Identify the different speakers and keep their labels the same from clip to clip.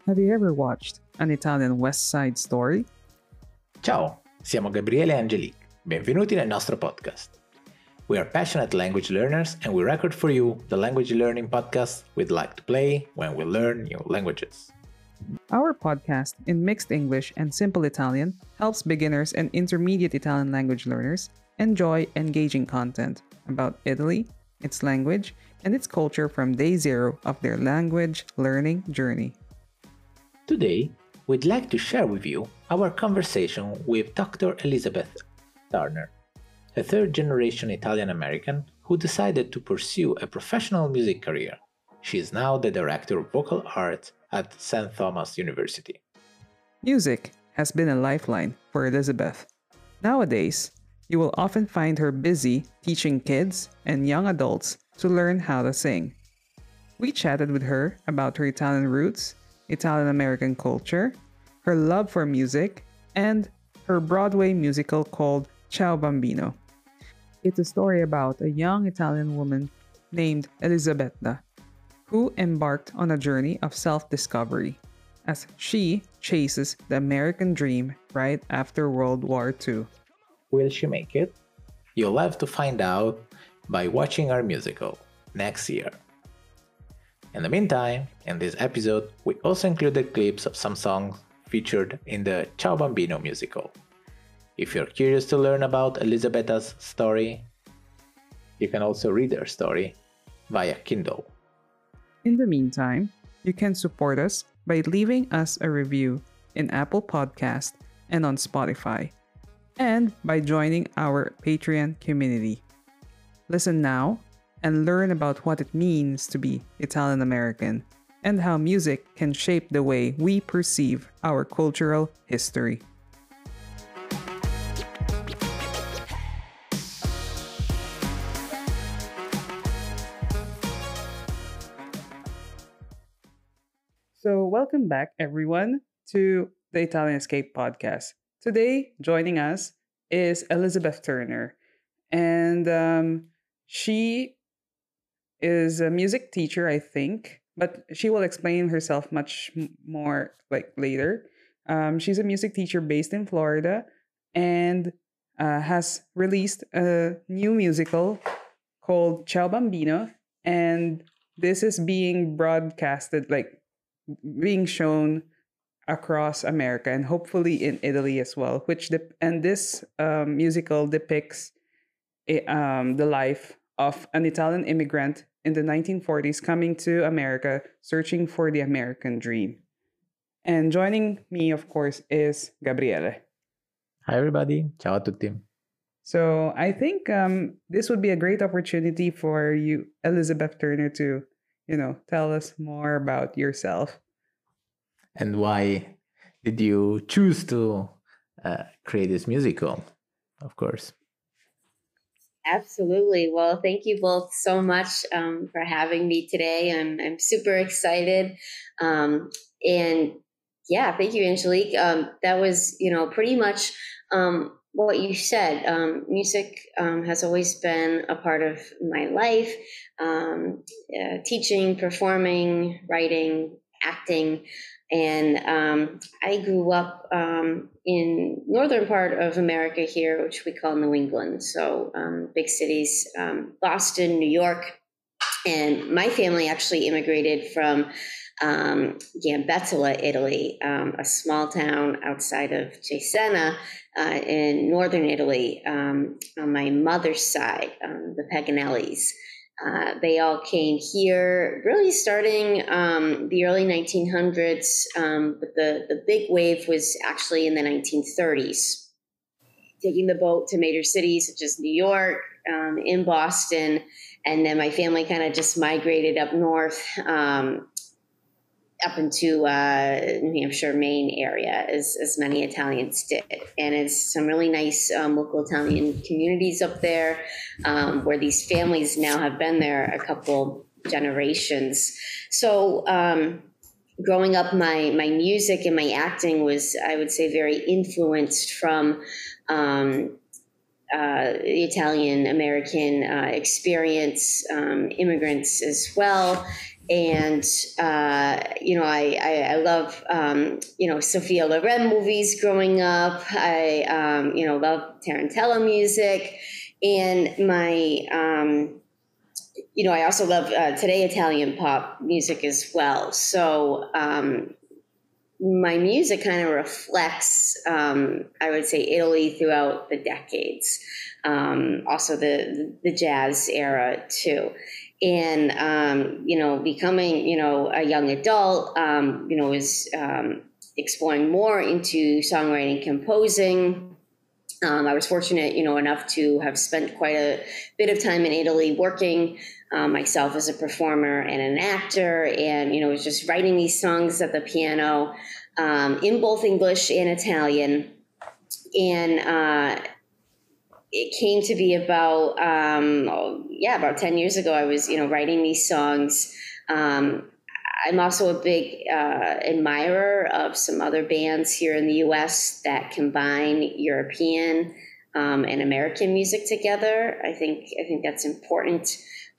Speaker 1: Have you ever watched an Italian West Side Story?
Speaker 2: Ciao, siamo Gabriele e Angelique. Benvenuti nel nostro podcast. We are passionate language learners and we record for you the language learning podcast we'd like to play when we learn new languages.
Speaker 1: Our podcast in mixed English and simple Italian helps beginners and intermediate Italian language learners enjoy engaging content about Italy, its language, and its culture from day zero of their language learning journey.
Speaker 2: Today, we'd like to share with you our conversation with Dr. Elizabeth Turner, a third-generation Italian-American who decided to pursue a professional music career. She is now the Director of Vocal Arts at St. Thomas University.
Speaker 1: Music has been a lifeline for Elizabeth. Nowadays, you will often find her busy teaching kids and young adults to learn how to sing. We chatted with her about her Italian roots, Italian-American culture, her love for music, and her Broadway musical called Ciao Bambino. It's a story about a young Italian woman named Elisabetta, who embarked on a journey of self-discovery as she chases the American dream right after World War II.
Speaker 2: Will she make it? You'll have to find out by watching our musical next year. In the meantime, in this episode, we also included clips of some songs featured in the Ciao Bambino musical. If you're curious to learn about Elisabetta's story, you can also read her story via Kindle.
Speaker 1: In the meantime, you can support us by leaving us a review in Apple Podcast and on Spotify, and by joining our Patreon community. Listen now and learn about what it means to be Italian American and how music can shape the way we perceive our cultural history. So, welcome back, everyone, to the Italian Escape podcast. Today, joining us is Elizabeth Turner, and she is a music teacher, I think, but she will explain herself much more like later. She's a music teacher based in Florida and has released a new musical called Ciao Bambino, and this is being broadcasted, like being shown across America and hopefully in Italy as well. And this musical depicts the life of an Italian immigrant in the 1940s coming to America, searching for the American dream. And joining me, of course, is Gabriele.
Speaker 2: Hi everybody, ciao a tutti.
Speaker 1: So I think this would be a great opportunity for you, Elizabeth Turner, to tell us more about yourself.
Speaker 2: And why did you choose to create this musical, of course?
Speaker 3: Absolutely. Well, thank you both so much for having me today. I'm super excited. And yeah, thank you, Angelique. That was, pretty much what you said. Music has always been a part of my life. Teaching, performing, writing, acting. And I grew up in northern part of America here, which we call New England. So big cities, Boston, New York. And my family actually immigrated from Gambetta, Italy, a small town outside of Cesena in northern Italy on my mother's side, the Paganellis. They all came here really starting the early 1900s, but the big wave was actually in the 1930s. Taking the boat to major cities such as New York, in Boston, and then my family kind of just migrated up north, up into New Hampshire, Maine area, as many Italians did. And it's some really nice local Italian communities up there where these families now have been there a couple generations. So growing up, my music and my acting was, I would say, very influenced from Italian American experience, immigrants as well. And I love Sophia Loren movies growing up. I love Tarantella music, and I also love today Italian pop music as well. So my music kind of reflects, I would say, Italy throughout the decades. Also the jazz era too. And becoming a young adult, was exploring more into songwriting, composing. I was fortunate, enough to have spent quite a bit of time in Italy working myself as a performer and an actor, and was just writing these songs at the piano in both English and Italian. And it came to be about 10 years ago. I was writing these songs. I'm also a big admirer of some other bands here in the U.S. that combine European and American music together. I think that's important.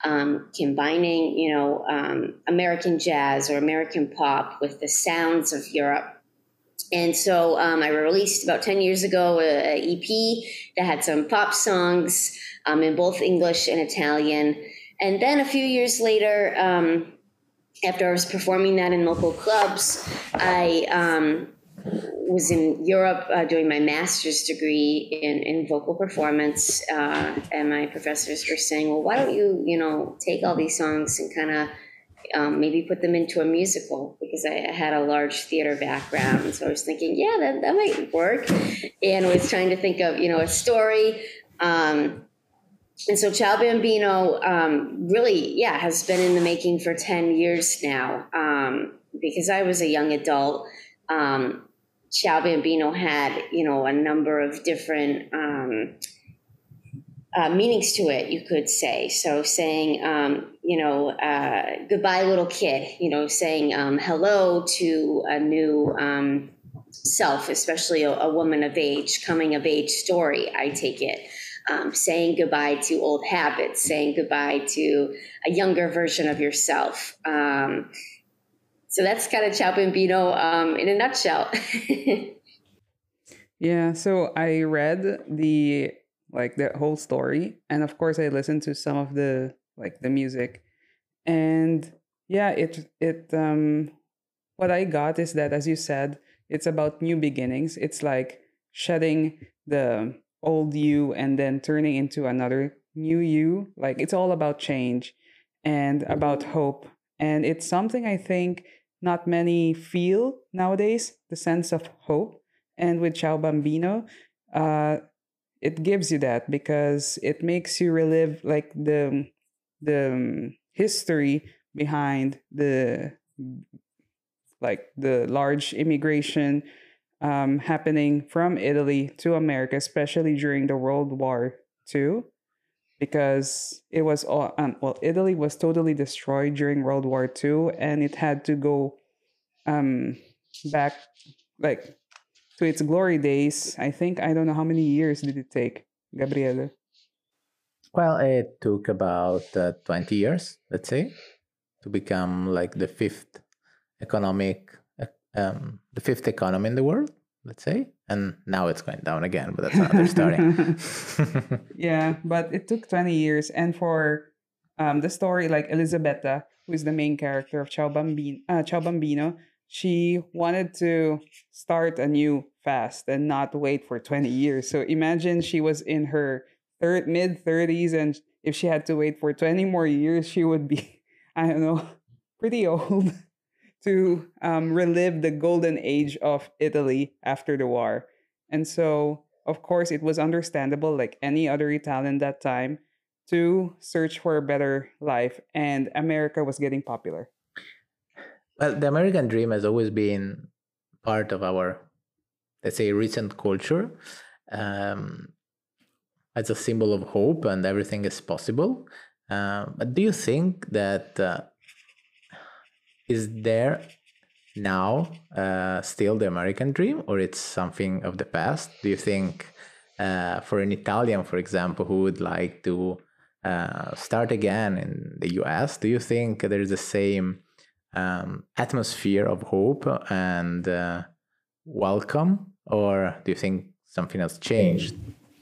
Speaker 3: Combining American jazz or American pop with the sounds of Europe. And so I released about 10 years ago a EP that had some pop songs in both English and Italian. And then a few years later, after I was performing that in local clubs, I was in Europe doing my master's degree in vocal performance. And my professors were saying, well, why don't you, take all these songs and kind of maybe put them into a musical, because I had a large theater background. So I was thinking, yeah, that might work. And I was trying to think of, a story. And so Ciao Bambino really, has been in the making for 10 years now. Because I was a young adult, Ciao Bambino had, a number of different meanings to it, you could say. So saying, goodbye, little kid, saying hello to a new self, especially a woman of age, coming of age story, I take it. Saying goodbye to old habits, saying goodbye to a younger version of yourself. So that's kind of Ciao Bambino in a nutshell.
Speaker 1: Yeah, so I read the whole story, and of course I listened to some of the music. And yeah, it what I got is that, as you said, it's about new beginnings. It's like shedding the old you and then turning into another new you. Like, it's all about change and about hope. And it's something I think not many feel nowadays, the sense of hope. And with Ciao Bambino, uh, it gives you that, because it makes you relive like the history behind the large immigration happening from Italy to America, especially during the World War II, because it was all Italy was totally destroyed during World War II, and it had to go um, back like to its glory days. I think, I don't know how many years did it take, Gabriele.
Speaker 2: Well, it took about 20 years, let's say, to become like economic, the fifth economy in the world, let's say. And now it's going down again, but that's another story.
Speaker 1: Yeah, but it took 20 years. And for the story, like Elisabetta, who is the main character of Ciao Bambino, she wanted to start anew fast and not wait for 20 years. So imagine she was in her mid 30s, and if she had to wait for 20 more years, she would be, I don't know, pretty old to relive the golden age of Italy after the war. And so, of course, it was understandable, like any other Italian that time, to search for a better life. And America was getting popular.
Speaker 2: Well, the American dream has always been part of our, let's say, recent culture, um, as a symbol of hope and everything is possible. But do you think that is there now still the American dream, or it's something of the past? Do you think for an Italian, for example, who would like to start again in the US, do you think there's the same atmosphere of hope and welcome, or do you think something has changed?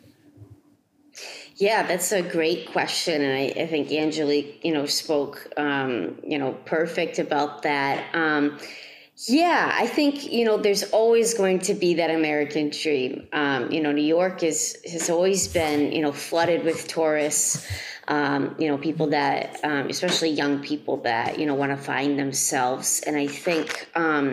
Speaker 3: Yeah, that's a great question, and I think Angelique, spoke, perfect about that. Yeah, I think there's always going to be that American dream. New York has always been flooded with tourists. People that, especially young people that want to find themselves, and I think.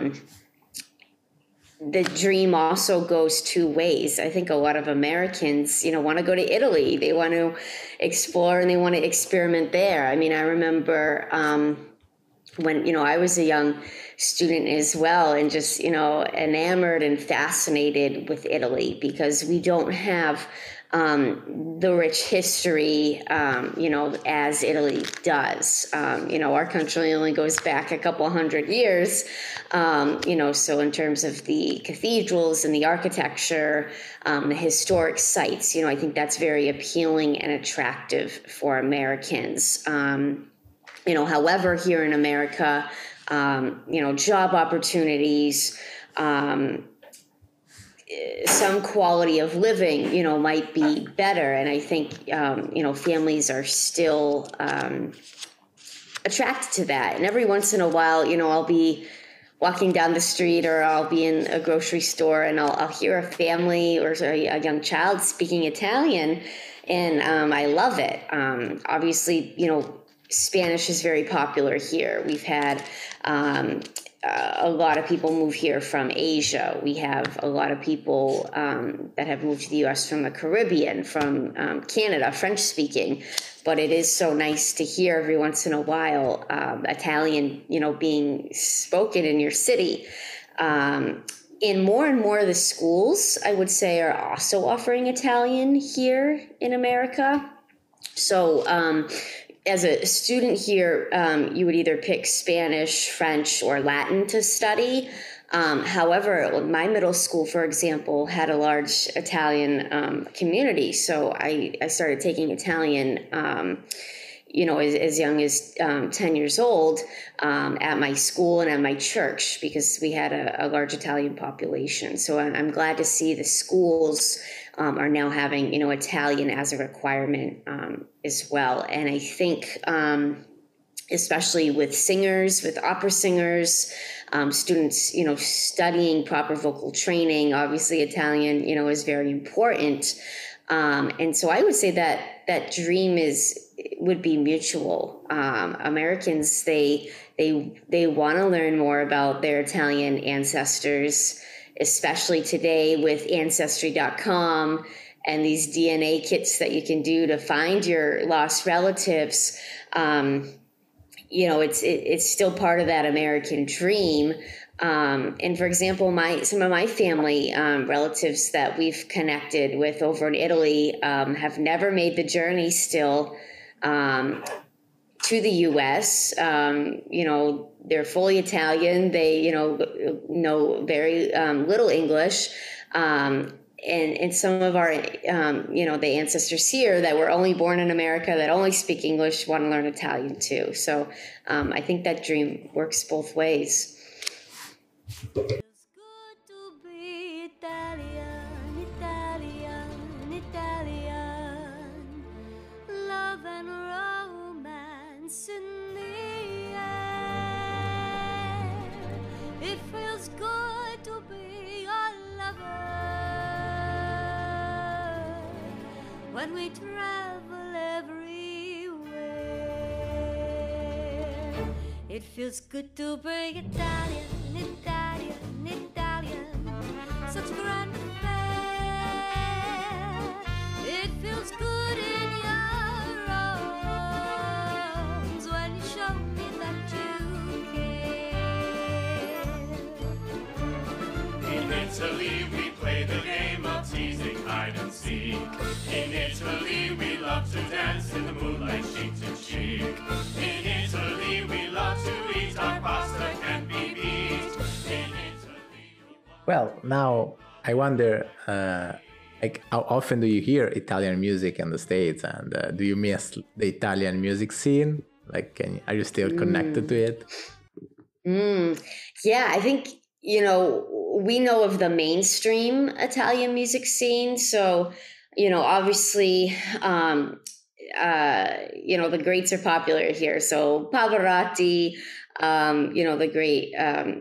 Speaker 3: The dream also goes two ways. I think a lot of Americans, want to go to Italy. They want to explore and they want to experiment there. I mean, I remember when, I was a young student as well, and just, enamored and fascinated with Italy, because we don't have the rich history, as Italy does. Our country only goes back a couple hundred years, so in terms of the cathedrals and the architecture, the historic sites, I think that's very appealing and attractive for Americans. However, here in America, job opportunities, some quality of living, might be better. And I think, families are still attracted to that. And every once in a while, I'll be walking down the street, or I'll be in a grocery store, and I'll hear a family or a young child speaking Italian, and I love it. Obviously, Spanish is very popular here. We've had a lot of people move here from Asia. We have a lot of people that have moved to the U.S. from the Caribbean, from Canada, French speaking. But it is so nice to hear every once in a while Italian, being spoken in your city. In more and more of the schools, I would say, are also offering Italian here in America. So as a student here, you would either pick Spanish, French, or Latin to study. However, my middle school, for example, had a large Italian community. So I started taking Italian, as young as 10 years old at my school and at my church, because we had a large Italian population. So I'm glad to see the schools are now having, Italian as a requirement as well. And I think especially with singers, with opera singers, students, studying proper vocal training, obviously Italian, is very important. And so I would say that dream would be mutual. Americans, they want to learn more about their Italian ancestors, especially today with Ancestry.com and these DNA kits that you can do to find your lost relatives. It's still part of that American dream. And for example, some of my family relatives that we've connected with over in Italy have never made the journey still to the U.S. They're fully Italian. They, know very little English. And some of our, the ancestors here that were only born in America, that only speak English, want to learn Italian too. So I think that dream works both ways.
Speaker 4: Feels good to be Italian, Italian, Italian. Love and romance in the air. It feels good to be a lover when we travel everywhere. It feels good to be Italian, Italian, Italian. Such grand affair. It feels good in your arms when you show me that you care.
Speaker 5: In Italy we play the game of teasing hide and seek. In Italy we love to dance in the moonlight cheek to cheek. In Italy we love to eat, our pasta can be beat. In Italy
Speaker 2: Well, now I wonder like how often do you hear Italian music in the States, and do you miss the Italian music scene? Like, are you still connected to it?
Speaker 3: Yeah, I think, we know of the mainstream Italian music scene. So, obviously, the greats are popular here. So Pavarotti, the great,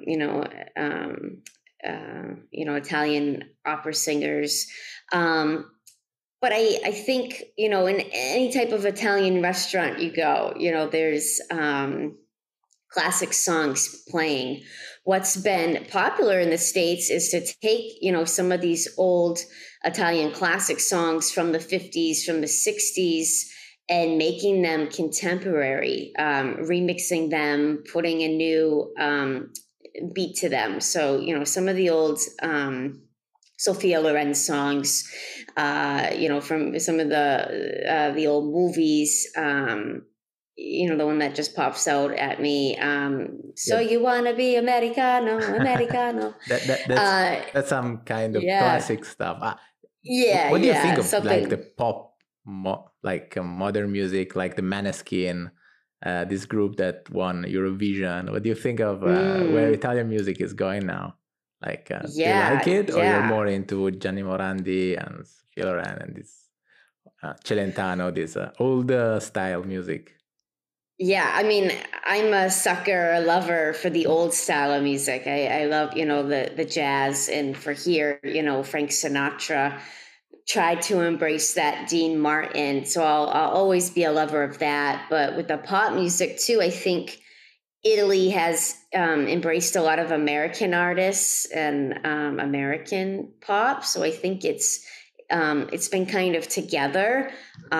Speaker 3: Italian opera singers. But I think, in any type of Italian restaurant you go, there's classic songs playing. What's been popular in the States is to take, some of these old Italian classic songs from the 50s, from the 60s, and making them contemporary, remixing them, putting a new beat to them. So, some of the old Sophia Loren songs, from some of the old movies, the one that just pops out at me. So you want to be Americano?
Speaker 2: That's some kind of classic stuff. What do you think of like the pop, modern music, like the Maneskin, this group that won Eurovision? What do you think of where Italian music is going now? Like, do you like it, or you're more into Gianni Morandi and Sophia Loren and this Celentano, this old style music?
Speaker 3: Yeah, I mean, I'm a sucker, a lover for the old style of music. I love, the jazz, and for here, Frank Sinatra tried to embrace that, Dean Martin. So I'll always be a lover of that. But with the pop music too, I think Italy has embraced a lot of American artists and American pop. So I think it's been kind of together.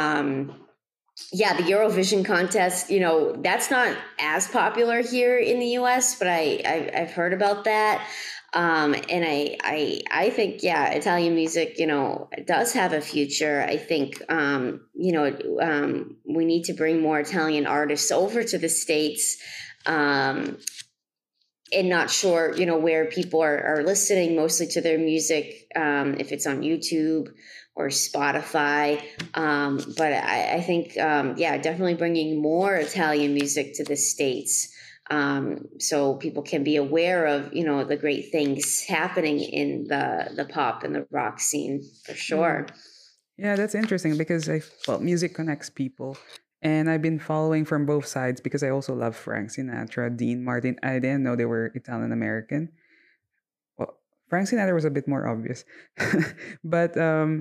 Speaker 3: The Eurovision contest, that's not as popular here in the US, but I've heard about that. And I think, Italian music, does have a future. I think, we need to bring more Italian artists over to the States. And not sure, where people are listening mostly to their music, if it's on YouTube or Spotify. But I think, definitely bringing more Italian music to the States, so people can be aware of, the great things happening in the pop and the rock scene, for sure.
Speaker 1: Yeah, that's interesting because music connects people. And I've been following from both sides because I also love Frank Sinatra, Dean Martin. I didn't know they were Italian American. Well, Frank Sinatra was a bit more obvious. But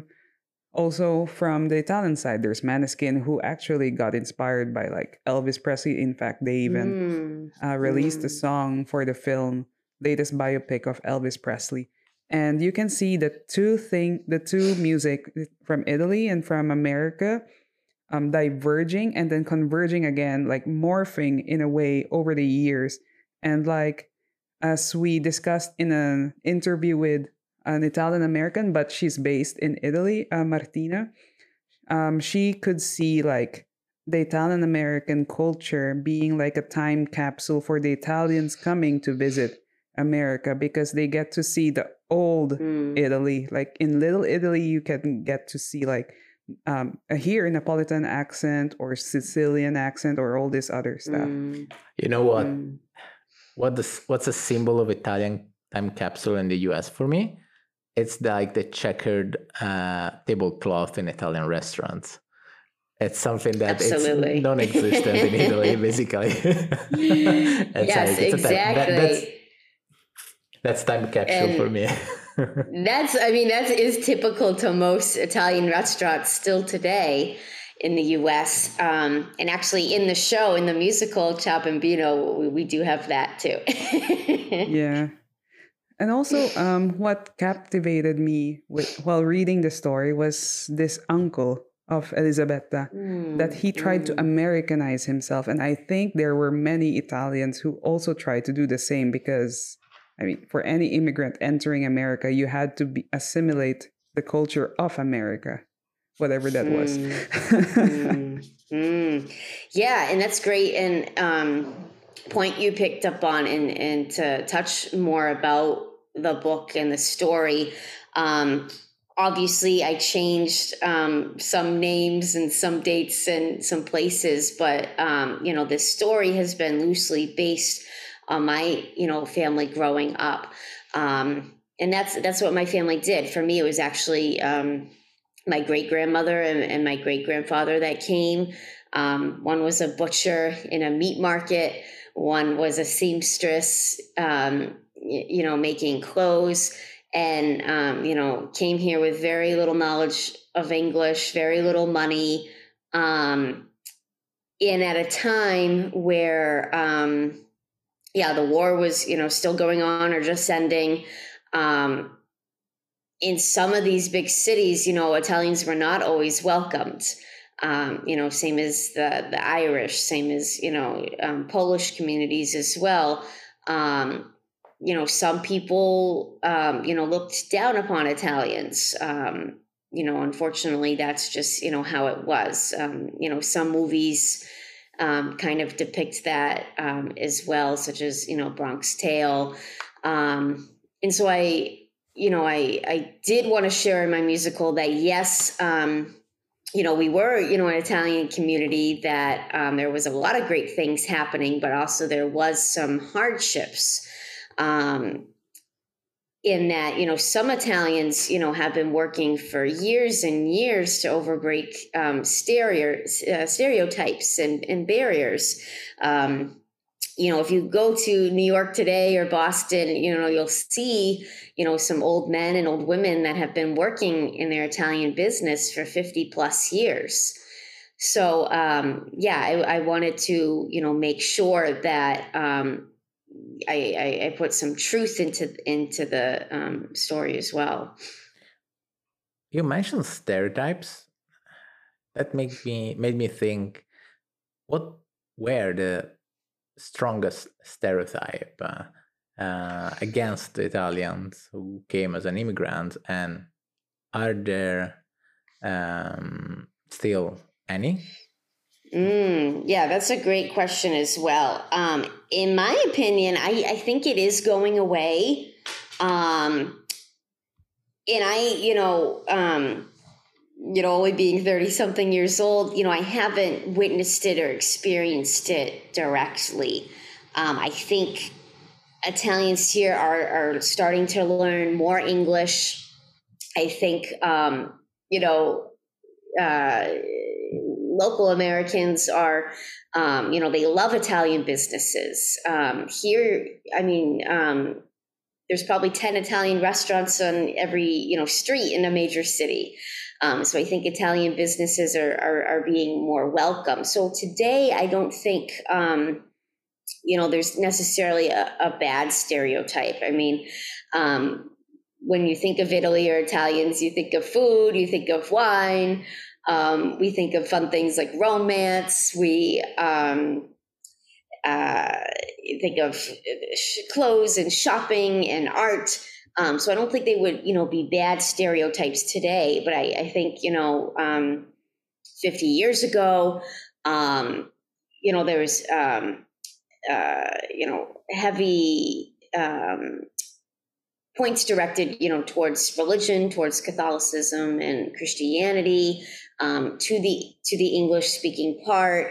Speaker 1: also from the Italian side, there's Maneskin, who actually got inspired by like Elvis Presley. In fact, they even released a song for the latest biopic of Elvis Presley. And you can see the two music from Italy and from America diverging and then converging again, like morphing in a way over the years. And like, as we discussed in an interview with an Italian American, but she's based in Italy, Martina, she could see like the Italian American culture being like a time capsule for the Italians coming to visit America, because they get to see the old Italy. Like in Little Italy, you can get to see like here Neapolitan accent or Sicilian accent or all this other stuff.
Speaker 2: You know what? What's a symbol of Italian time capsule in the US for me? It's like the checkered tablecloth in Italian restaurants. It's something that it's non-existent in Italy, basically.
Speaker 3: Yes, exactly.
Speaker 2: That's time capsule for me.
Speaker 3: That is typical to most Italian restaurants still today in the US. And actually in the show, in the musical Ciao Bambino, we do have that too.
Speaker 1: Yeah. And also what captivated me while reading the story was this uncle of Elisabetta, that he tried to Americanize himself. And I think there were many Italians who also tried to do the same, because for any immigrant entering America, you had to assimilate the culture of America, whatever that was.
Speaker 3: Yeah, and that's great. And point you picked up on, and to touch more about the book and the story, obviously I changed some names and some dates and some places, but this story has been loosely based on my family growing up, and that's what my family did. For me, it was actually my great grandmother and my great grandfather that came. One was a butcher in a meat market. One was a seamstress, making clothes, and came here with very little knowledge of English, very little money, and at a time where the war was still going on or just ending. In some of these big cities, Italians were not always welcomed. Same as the Irish, same as Polish communities as well. Some people looked down upon Italians. Unfortunately, that's just how it was. Some movies kind of depict that as well, such as Bronx Tale. And so I did want to share in my musical that yes, we were an Italian community that there was a lot of great things happening, but also there was some hardships. In that, some Italians, have been working for years and years to overbreak stereotypes and barriers. If you go to New York today or Boston, you'll see, some old men and old women that have been working in their Italian business for 50 plus years. So, I wanted to, make sure that I put some truth into the story as well.
Speaker 2: You mentioned stereotypes. That made me think, what were the strongest stereotype against the Italians who came as an immigrant, and are there still any?
Speaker 3: That's a great question as well. In my opinion, I think it is going away. And I, only being 30 something years old, I haven't witnessed it or experienced it directly. I think Italians here are starting to learn more English. I think, local Americans are, they love Italian businesses. Here, there's probably 10 Italian restaurants on every, street in a major city. So I think Italian businesses are being more welcome. So today, I don't think, there's necessarily a bad stereotype. When you think of Italy or Italians, you think of food, you think of wine. We think of fun things like romance. We think of clothes and shopping and art. So I don't think they would, be bad stereotypes today. But I think, 50 years ago, there was, heavy points directed, towards religion, towards Catholicism and Christianity, to the English speaking part.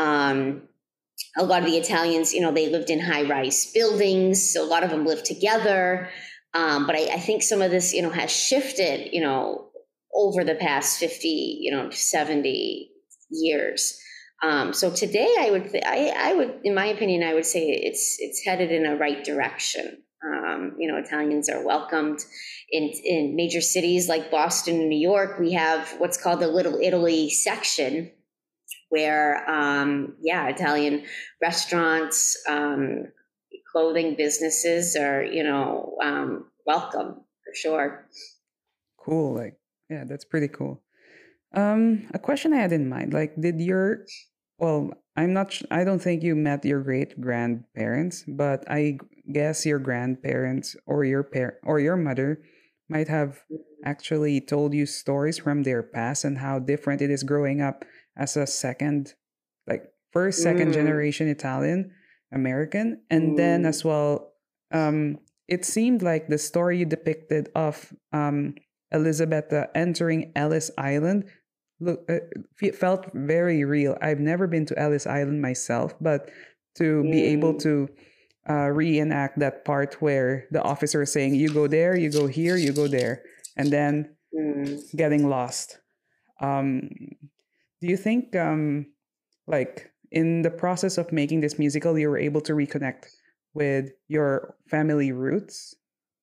Speaker 3: A lot of the Italians, they lived in high rise buildings. So a lot of them lived together. But I think some of this, has shifted, over the past 50, 70 years. So today I would, in my opinion, I would say it's headed in a right direction. Italians are welcomed in major cities like Boston and New York. We have what's called the Little Italy section, where, Italian restaurants, clothing businesses are, welcome for sure.
Speaker 1: Cool. That's pretty cool. A question I had in mind, I don't think you met your great grandparents, but I guess your grandparents or your mother might have actually told you stories from their past and how different it is growing up as a second generation Italian American. And then as well, it seemed like the story you depicted of Elizabeth entering Ellis Island felt very real. I've never been to Ellis Island myself, but to be able to reenact that part where the officer is saying, you go there, you go here, you go there, and then getting lost. Do you think, like, in the process of making this musical, you were able to reconnect with your family roots?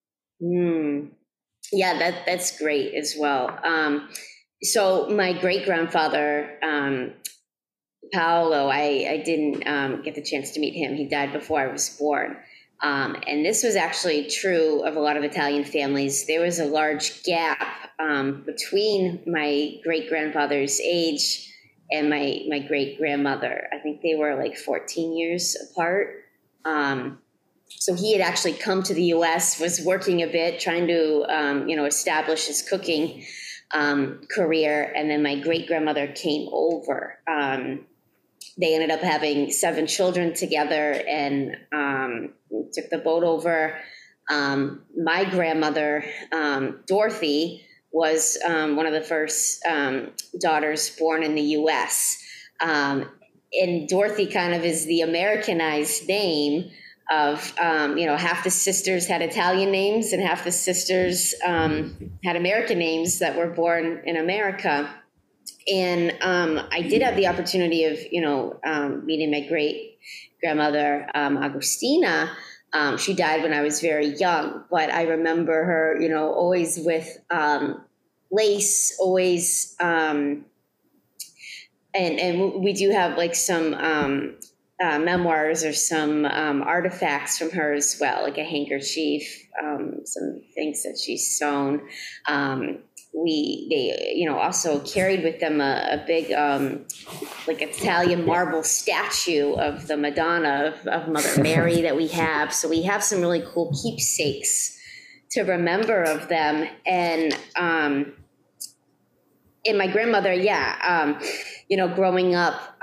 Speaker 3: Yeah, that's great as well. So my great grandfather, Paolo, I didn't get the chance to meet him. He died before I was born. And this was actually true of a lot of Italian families. There was a large gap between my great grandfather's age and my great grandmother. I think they were like 14 years apart. So he had actually come to the U.S., was working a bit, trying to establish his cooking career, and then my great grandmother came over. They ended up having 7 children together and took the boat over. My grandmother, Dorothy, was one of the first daughters born in the U.S. And Dorothy kind of is the Americanized name of, half the sisters had Italian names and half the sisters had American names that were born in America. And I did have the opportunity of, meeting my great grandmother, Agustina. She died when I was very young, but I remember her, always with lace, always. And we do have like some memoirs or some artifacts from her as well, like a handkerchief, some things that she's sewn. They also carried with them a big like Italian marble statue of the Madonna of Mother Mary that we have. So we have some really cool keepsakes to remember of them. And my grandmother, growing up,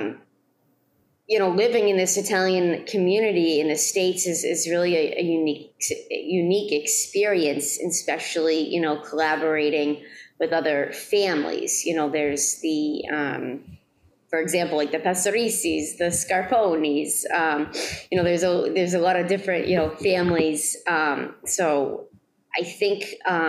Speaker 3: living in this Italian community in the States is really a unique experience, especially, collaborating with other families. There's the, for example, like the Pastoricis, the Scarponis, there's a lot of different, families. So I think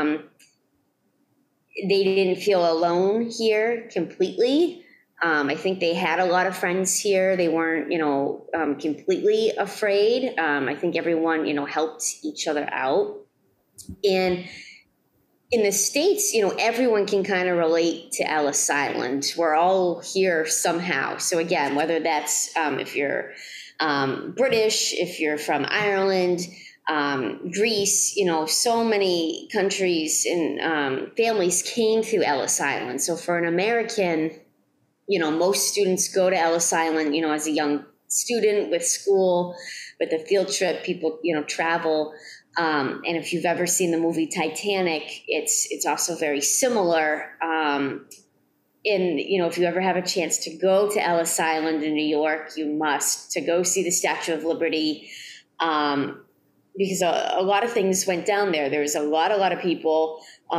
Speaker 3: they didn't feel alone here completely. I think they had a lot of friends here. They weren't, completely afraid. I think everyone, helped each other out. And in the States, everyone can kind of relate to Ellis Island. We're all here somehow. So again, whether that's if you're British, if you're from Ireland, Greece, so many countries and families came to Ellis Island. So for an American, most students go to Ellis Island, as a young student with school, with a field trip, people, travel. And if you've ever seen the movie Titanic, it's also very similar. If you ever have a chance to go to Ellis Island in New York, you must, to go see the Statue of Liberty, because a lot of things went down there. There was a lot of people.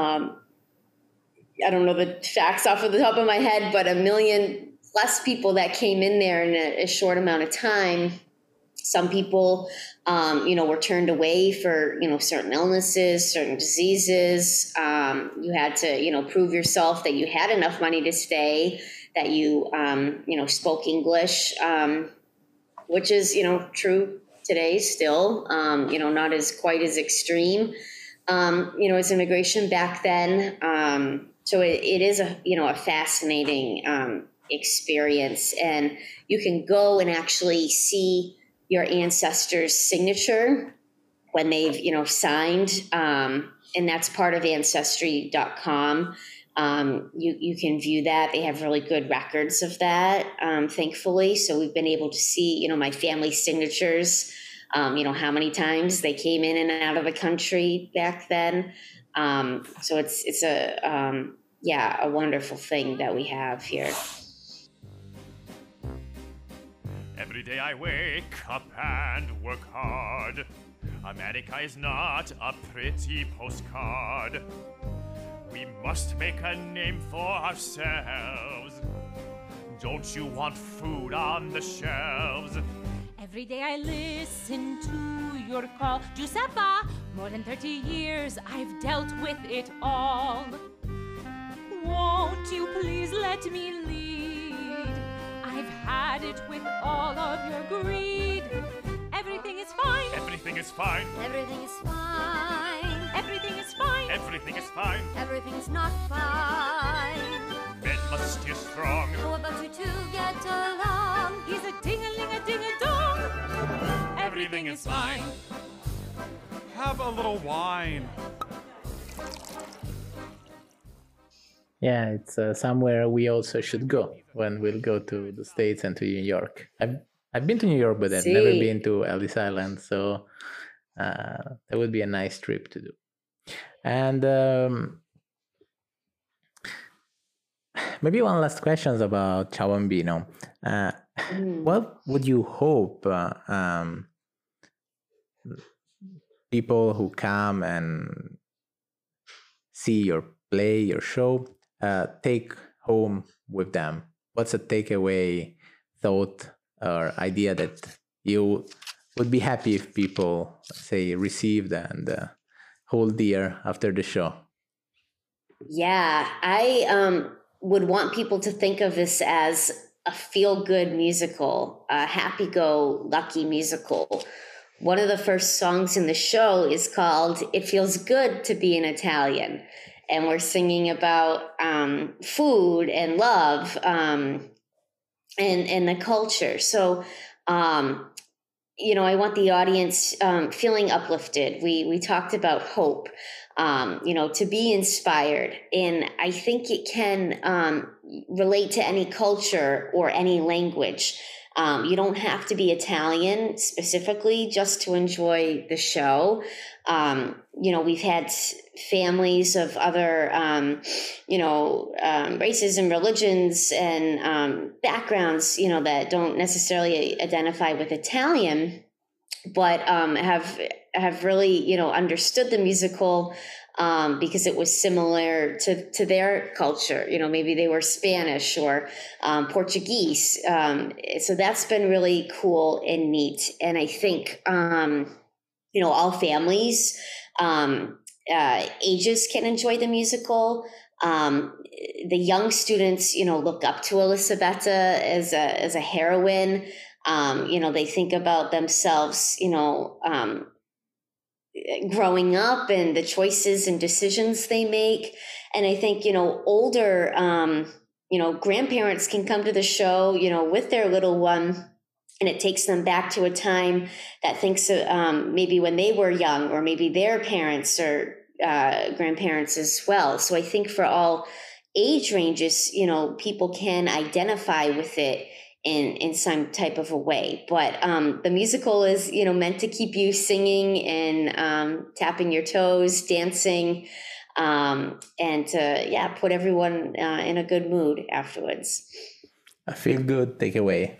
Speaker 3: I don't know the facts off of the top of my head, but 1 million plus people that came in there in a short amount of time. Some people, were turned away for, certain illnesses, certain diseases. You had to, prove yourself that you had enough money to stay, that you, spoke English, which is, true today still, not as quite as extreme, as immigration back then. So it is a fascinating experience, and you can go and actually see your ancestors' signature when they've signed, and that's part of Ancestry.com. You can view that. They have really good records of that, thankfully. So we've been able to see my family's signatures, how many times they came in and out of the country back then. So it's a wonderful thing that we have here.
Speaker 5: Every day I wake up and work hard. America is not a pretty postcard. We must make a name for ourselves. Don't you want food on the shelves?
Speaker 4: Every day I listen to your call. Giuseppa, more than 30 years I've dealt with it all. Won't you please let me lead? I've had it with all of your greed. Everything is fine.
Speaker 5: Everything is fine.
Speaker 4: Everything is fine. Everything is fine.
Speaker 5: Everything is fine.
Speaker 4: Everything's not fine.
Speaker 5: Men must steer strong.
Speaker 4: How about you two get along? He's a ding-a-ling-a-ding-a-dong. Everything is fine.
Speaker 6: Have a little wine.
Speaker 2: Yeah, it's somewhere we also should go when we'll go to the States and to New York. I've been to New York, but I've never
Speaker 3: See.
Speaker 2: been to Ellis Island, so that would be a nice trip to do. And maybe one last question about Ciao Bambino. What would you hope people who come and see your play, your show, take home with them? What's a takeaway thought or idea that you would be happy if people, say, received and hold dear after the show?
Speaker 3: Yeah, I would want people to think of this as a feel-good musical, a happy-go-lucky musical. One of the first songs in the show is called "It Feels Good to Be an Italian," and we're singing about food and love and the culture. So, I want the audience feeling uplifted. We talked about hope, to be inspired. And I think it can relate to any culture or any language. You don't have to be Italian specifically just to enjoy the show. We've had families of other, races and religions and backgrounds, that don't necessarily identify with Italian, but have really, understood the musical because it was similar to their culture. Maybe they were Spanish or Portuguese. So that's been really cool and neat. And I think, all families, ages can enjoy the musical. The young students, look up to Elisabetta as a heroine. They think about themselves, growing up and the choices and decisions they make. And I think, older, grandparents can come to the show, with their little one, and it takes them back to a time that thinks maybe when they were young, or maybe their parents or grandparents as well. So I think for all age ranges, people can identify with it in some type of a way. But the musical is, meant to keep you singing and tapping your toes, dancing, and to, put everyone in a good mood afterwards.
Speaker 2: I feel good takeaway.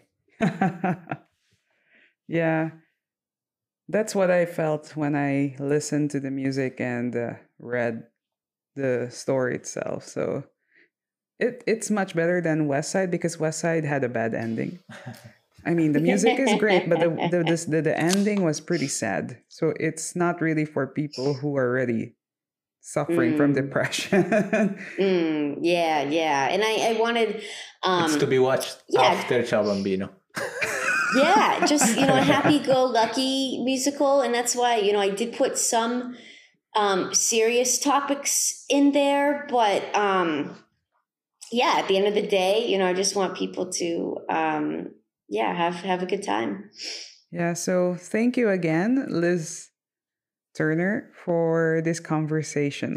Speaker 1: Yeah, that's what I felt when I listened to the music and read the story itself. So it's much better than West Side, because West Side had a bad ending. I mean, the music is great, but the ending was pretty sad. So it's not really for people who are already suffering from depression.
Speaker 3: Yeah. And I wanted...
Speaker 2: it's to be watched after Ciao Bambino.
Speaker 3: Yeah, just, a happy-go-lucky musical. And that's why, I did put some serious topics in there. But, at the end of the day, I just want people to, have a good time.
Speaker 1: Yeah, so thank you again, Liz Turner, for this conversation.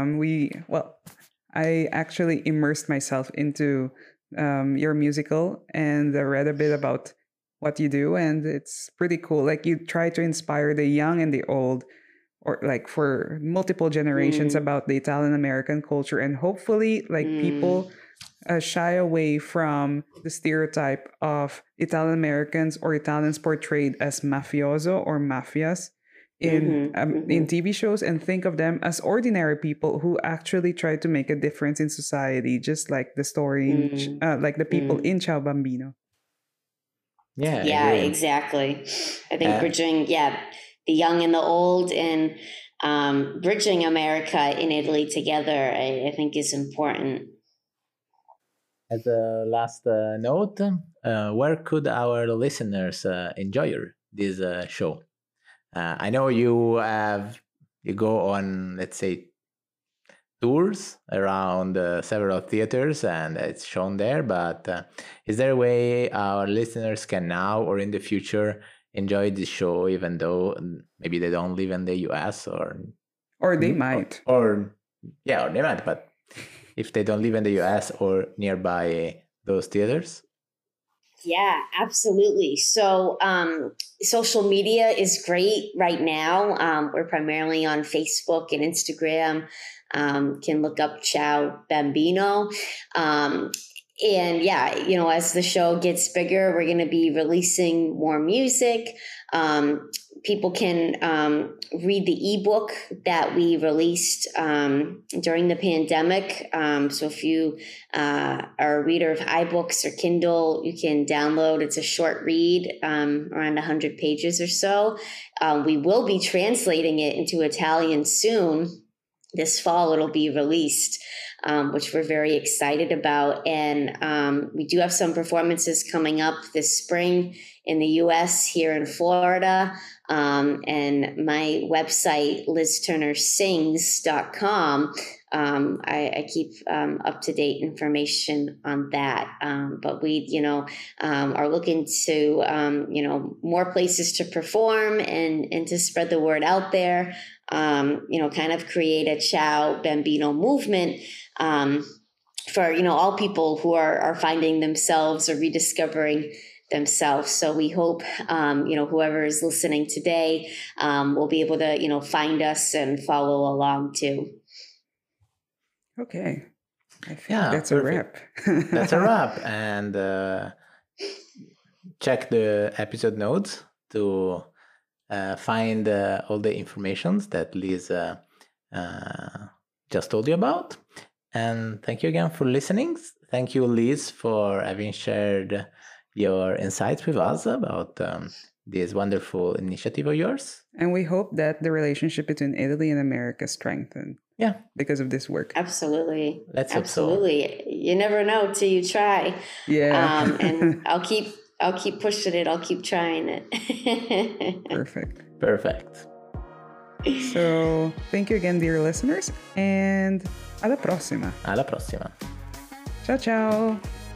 Speaker 1: I actually immersed myself into your musical and read a bit about what you do, and it's pretty cool. Like, you try to inspire the young and the old, or like for multiple generations, about the Italian American culture, and hopefully people shy away from the stereotype of Italian Americans or Italians portrayed as mafioso or mafias, in TV shows and think of them as ordinary people who actually try to make a difference in society, just like the story, like the people in Ciao Bambino.
Speaker 2: Yeah,
Speaker 3: Yeah,
Speaker 2: agree.
Speaker 3: exactly. I think bridging, the young and the old, and bridging America in Italy together, I think is important.
Speaker 2: As a last note, where could our listeners enjoy this show? I know you go on, let's say, tours around several theaters and it's shown there, but is there a way our listeners can now or in the future enjoy this show even though maybe they don't live in the US or
Speaker 1: they might,
Speaker 2: or they might, but if they don't live in the US or nearby those theaters?
Speaker 3: Yeah, absolutely. So social media is great right now. We're primarily on Facebook and Instagram. Can look up Ciao Bambino. And as the show gets bigger, we're going to be releasing more music. People can read the ebook that we released during the pandemic. So if you are a reader of iBooks or Kindle, you can download. It's a short read, around 100 pages or so. We will be translating it into Italian soon. This fall, it'll be released, which we're very excited about. And we do have some performances coming up this spring in the U.S., here in Florida. And my website, LizTurnerSings.com, I keep up-to-date information on that. But we, are looking to, more places to perform and to spread the word out there. Kind of create a Ciao Bambino movement for, all people who are finding themselves or rediscovering themselves. So we hope, whoever is listening today will be able to, find us and follow along too.
Speaker 1: Okay. I think that's
Speaker 2: perfect.
Speaker 1: a wrap.
Speaker 2: That's a wrap. And check the episode notes to find all the informations that Liz just told you about. And thank you again for listening. Thank you, Liz, for having shared your insights with us about this wonderful initiative of yours.
Speaker 1: And we hope that the relationship between Italy and America strengthened.
Speaker 2: Yeah.
Speaker 1: Because of this work.
Speaker 3: Absolutely.
Speaker 2: Let's hope so.
Speaker 3: Absolutely. You never know till you try.
Speaker 1: Yeah.
Speaker 3: And I'll keep pushing it. I'll keep trying it.
Speaker 1: Perfect. So, thank you again, dear listeners, and alla prossima.
Speaker 2: Alla prossima.
Speaker 1: Ciao, ciao.